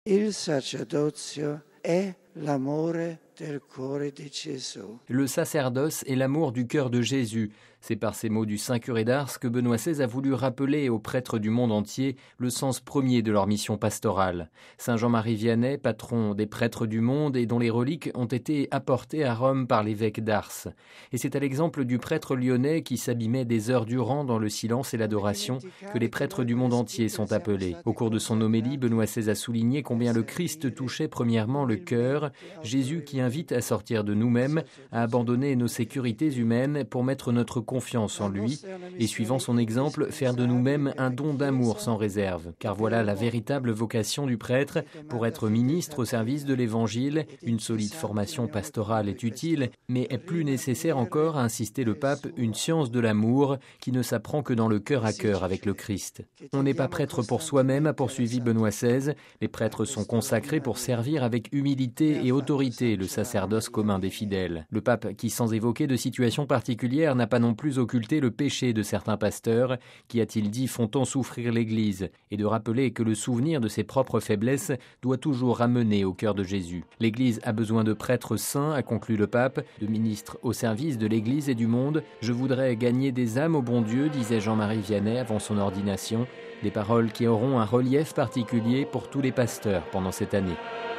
Il sacerdozio è l'amore del cuore di Gesù. Le sacerdoce est l'amour du cœur de Jésus. C'est par ces mots du Saint curé d'Ars que Benoît XVI a voulu rappeler aux prêtres du monde entier le sens premier de leur mission pastorale. Saint Jean-Marie Vianney, patron des prêtres du monde et dont les reliques ont été apportées à Rome par l'évêque d'Ars. Et c'est à l'exemple du prêtre lyonnais qui s'abîmait des heures durant dans le silence et l'adoration que les prêtres du monde entier sont appelés. Au cours de son homélie, Benoît XVI a souligné combien le Christ touchait premièrement le cœur, Jésus qui invite à sortir de nous-mêmes, à abandonner nos sécurités humaines pour mettre notre confiance en lui et, suivant son exemple, faire de nous-mêmes un don d'amour sans réserve. Car voilà la véritable vocation du prêtre, pour être ministre au service de l'Évangile. Une solide formation pastorale est utile, mais est plus nécessaire encore, a insisté le pape, une science de l'amour qui ne s'apprend que dans le cœur à cœur avec le Christ. On n'est pas prêtre pour soi-même, a poursuivi Benoît XVI. Les prêtres sont consacrés pour servir avec humilité et autorité le sacerdoce commun des fidèles. Le pape, qui sans évoquer de situation particulière, n'a pas non plus occulté le péché de certains pasteurs, qui, a-t-il dit, font tant souffrir l'Église, et de rappeler que le souvenir de ses propres faiblesses doit toujours ramener au cœur de Jésus. L'Église a besoin de prêtres saints, a conclu le pape, de ministres au service de l'Église et du monde. Je voudrais gagner des âmes au bon Dieu, disait Jean-Marie Vianney avant son ordination, des paroles qui auront un relief particulier pour tous les pasteurs pendant cette année.